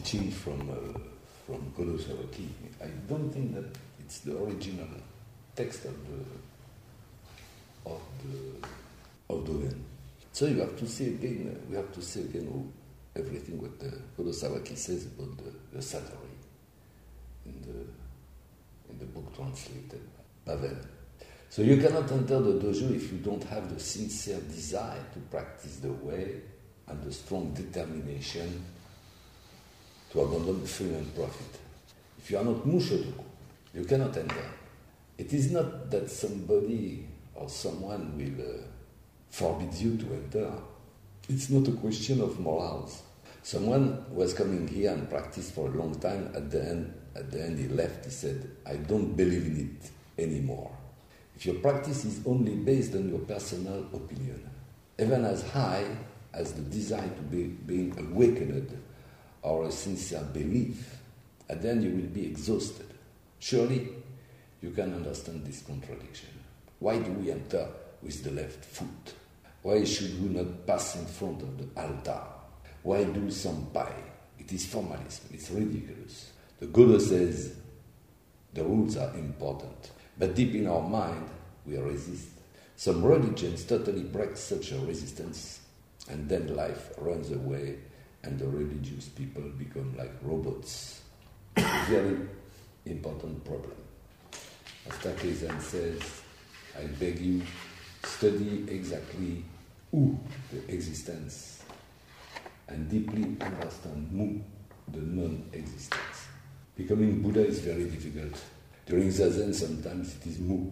teaching from Kodo Sawaki. I don't think that it's the original text of Dogen. So you have to see again. We have to see again everything what Kodo Sawaki says about the Satori in the book translated by Pavel. So you cannot enter the dojo if you don't have the sincere desire to practice the way and the strong determination to abandon fame and profit. If you are not Mushodoku, you cannot enter. It is not that somebody or someone will forbid you to enter. It's not a question of morals. Someone was coming here and practiced for a long time. At the end he left. He said, I don't believe in it anymore. If your practice is only based on your personal opinion, even as high as the desire to being awakened or a sincere belief, at the end you will be exhausted. Surely you can understand this contradiction. Why do we enter with the left foot? Why should we not pass in front of the altar? Why do sampai? It is formalism, it's ridiculous. The Godo says the rules are important, but deep in our mind we resist. Some religions totally break such a resistance, and then life runs away and the religious people become like robots. A very important problem. As Takeizan says, I beg you, study exactly who the existence and deeply understand Mu, the non-existence. Becoming Buddha is very difficult. During Zazen sometimes it is Mu.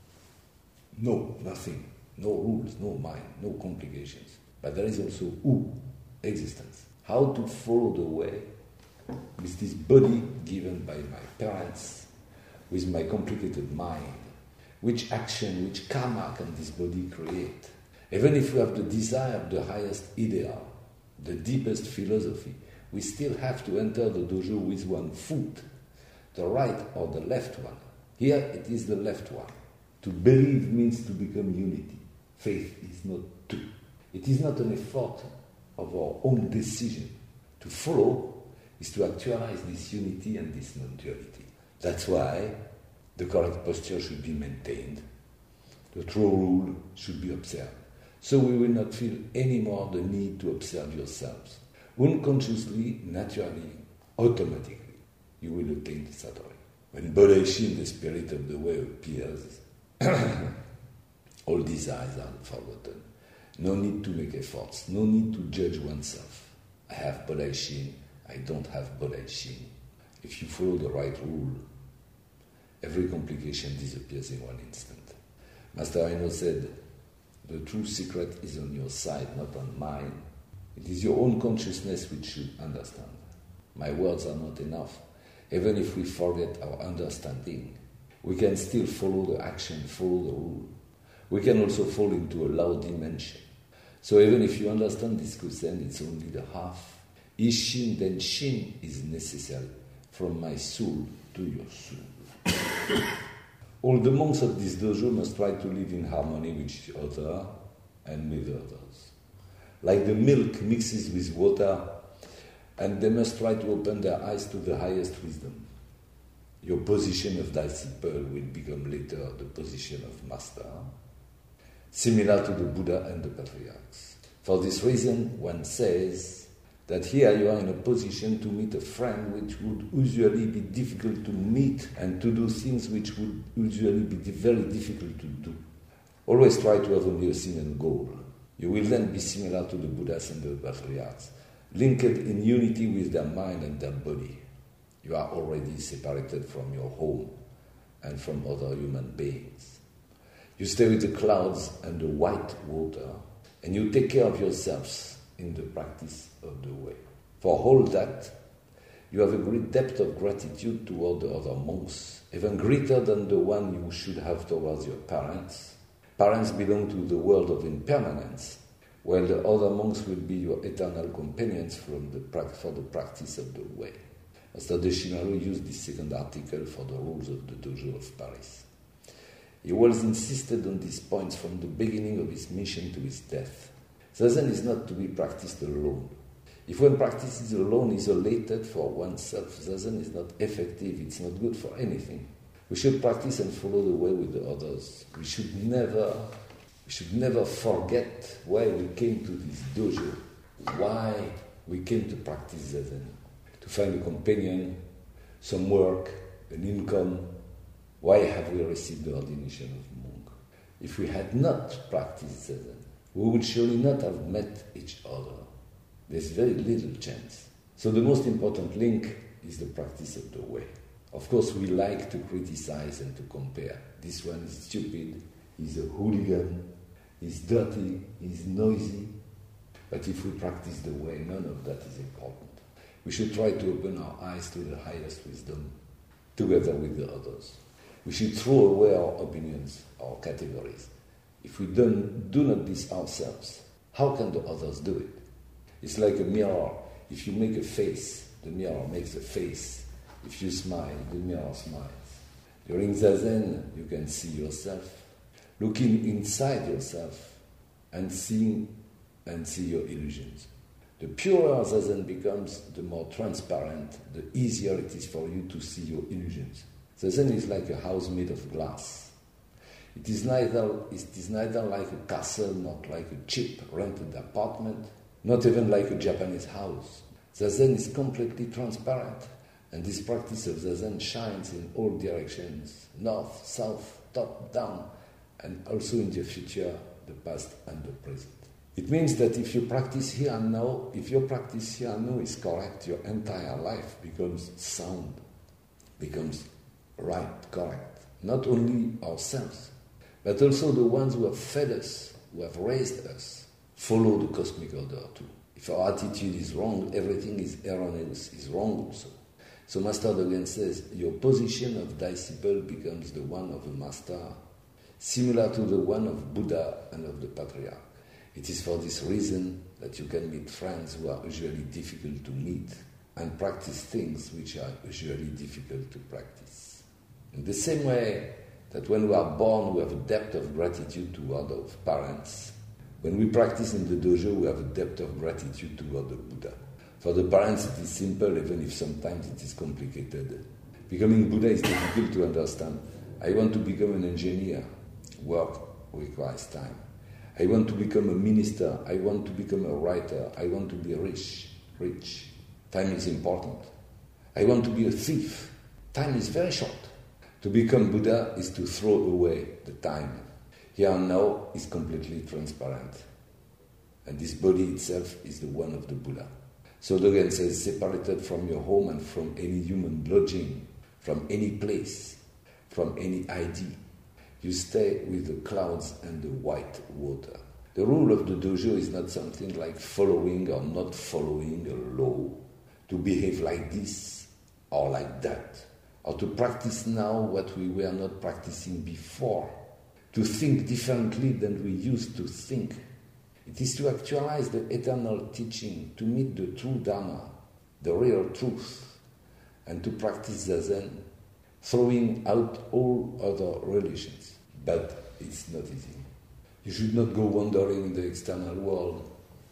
No, nothing. No rules, no mind, no complications. But there is also Wu, existence. How to follow the way with this body given by my parents, with my complicated mind. Which action, which karma can this body create? Even if we have the desire of the highest ideal, the deepest philosophy, we still have to enter the dojo with one foot, the right or the left one. Here it is the left one. To believe means to become unity. Faith is not two. It is not an effort of our own decision. To follow is to actualize this unity and this non-duality. That's why the correct posture should be maintained. The true rule should be observed. So we will not feel any more the need to observe yourselves. Unconsciously, naturally, automatically, you will attain the Satori. When Bodhishin, the spirit of the way, appears, all desires are forgotten. No need to make efforts. No need to judge oneself. I have Bodhishin. I don't have Bodhishin. If you follow the right rule, every complication disappears in one instant. Master Aino said, the true secret is on your side, not on mine. It is your own consciousness which should understand. My words are not enough. Even if we forget our understanding, we can still follow the action, follow the rule. We can also fall into a low dimension. So even if you understand this Kusen, it's only the half. Ishin then Shin is necessary, from my soul to your soul. All the monks of this dojo must try to live in harmony with each other and with others. Like the milk mixes with water, and they must try to open their eyes to the highest wisdom. Your position of disciple will become later the position of master, similar to the Buddha and the patriarchs. For this reason, one says that here you are in a position to meet a friend which would usually be difficult to meet and to do things which would usually be very difficult to do. Always try to have only a single goal. You will then be similar to the Buddhas and the patriarchs, linked in unity with their mind and their body. You are already separated from your home and from other human beings. You stay with the clouds and the white water, and you take care of yourselves in the practice of the way. For all that, you have a great depth of gratitude toward the other monks, even greater than the one you should have towards your parents. Parents belong to the world of impermanence, while the other monks will be your eternal companions for the practice of the way. Master Deshimaru used this second article for the rules of the dojo of Paris. He was insisted on these points from the beginning of his mission to his death. Zazen is not to be practiced alone. If one practices alone, isolated for oneself, Zazen is not effective, it's not good for anything. We should practice and follow the way with the others. We should never forget why we came to this dojo, why we came to practice Zazen. To find a companion, some work, an income. Why have we received the ordination of monk? If we had not practiced Zazen, we would surely not have met each other. There's very little chance. So the most important link is the practice of the way. Of course, we like to criticize and to compare. This one is stupid, he's a hooligan, he's dirty, he's noisy. But if we practice the way, none of that is important. We should try to open our eyes to the highest wisdom, together with the others. We should throw away our opinions, our categories. If we do not this ourselves, how can the others do it? It's like a mirror. If you make a face, the mirror makes a face. If you smile, the mirror smiles. During Zazen, you can see yourself, looking inside yourself and see your illusions. The purer Zazen becomes, the more transparent, the easier it is for you to see your illusions. Zazen is like a house made of glass. It is neither like a castle, not like a cheap rented apartment, not even like a Japanese house. Zazen is completely transparent, and this practice of Zazen shines in all directions, north, south, top, down, and also in the future, the past and the present. It means that if you practice here and now, if your practice here and now is correct, your entire life becomes sound, becomes right, correct. Not only ourselves, but also the ones who have fed us, who have raised us, follow the cosmic order too. If our attitude is wrong, everything is erroneous, is wrong also. So Master Dogen says, your position of disciple becomes the one of a master, similar to the one of Buddha and of the Patriarch. It is for this reason that you can meet friends who are usually difficult to meet and practice things which are usually difficult to practice. In the same way that when we are born, we have a debt of gratitude toward our parents. When we practice in the dojo, we have a debt of gratitude toward the Buddha. For the parents, it is simple, even if sometimes it is complicated. Becoming Buddha is difficult to understand. I want to become an engineer. Work requires time. I want to become a minister. I want to become a writer. I want to be rich. Time is important. I want to be a thief. Time is very short. To become Buddha is to throw away the time. Here and now is completely transparent. And this body itself is the one of the Buddha. So Dogen says, separated from your home and from any human lodging, from any place, from any ID, you stay with the clouds and the white water. The rule of the dojo is not something like following or not following a law, to behave like this or like that, or to practice now what we were not practicing before, to think differently than we used to think. It is to actualize the eternal teaching, to meet the true Dharma, the real truth, and to practice Zazen, throwing out all other religions. But it's not easy. You should not go wandering in the external world.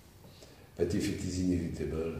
But if it is inevitable,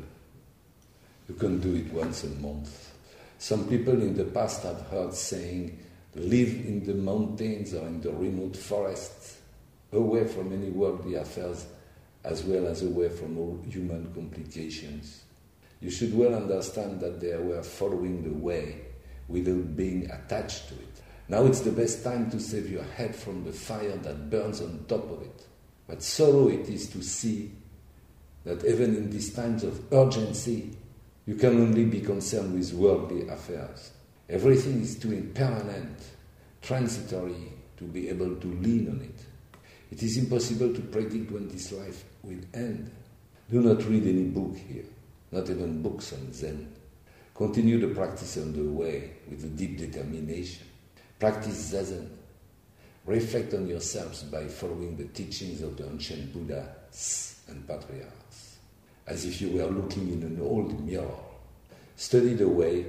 you can do it once a month. Some people in the past have heard saying, live in the mountains or in the remote forests, away from any worldly affairs, as well as away from all human complications. You should well understand that they were following the way without being attached to it. Now it's the best time to save your head from the fire that burns on top of it. But sorrow it is to see that even in these times of urgency, you can only be concerned with worldly affairs. Everything is too impermanent, transitory, to be able to lean on it. It is impossible to predict when this life will end. Do not read any book here, not even books on Zen. Continue the practice on the way with a deep determination. Practice Zazen. Reflect on yourselves by following the teachings of the ancient Buddhas and Patriarchs, as if you were looking in an old mirror. Study the way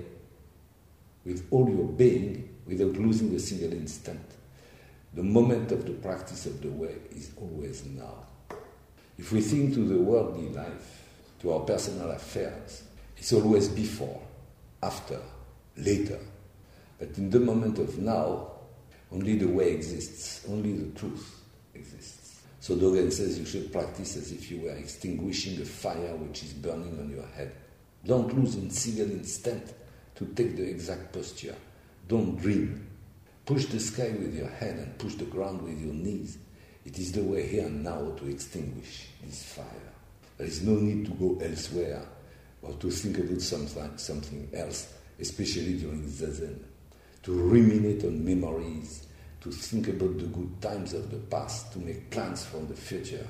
with all your being without losing a single instant. The moment of the practice of the way is always now. If we think to the worldly life, to our personal affairs. It's always before, after, later. But in the moment of now, only the way exists, only the truth exists. So Dogen says you should practice as if you were extinguishing a fire which is burning on your head. Don't lose a single instant to take the exact posture. Don't dream. Push the sky with your head and push the ground with your knees. It is the way here and now to extinguish this fire. There is no need to go elsewhere or to think about something else, especially during Zazen. To ruminate on memories, to think about the good times of the past, to make plans for the future.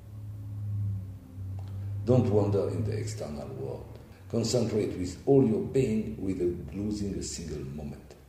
Don't wander in the external world. Concentrate with all your being without losing a single moment.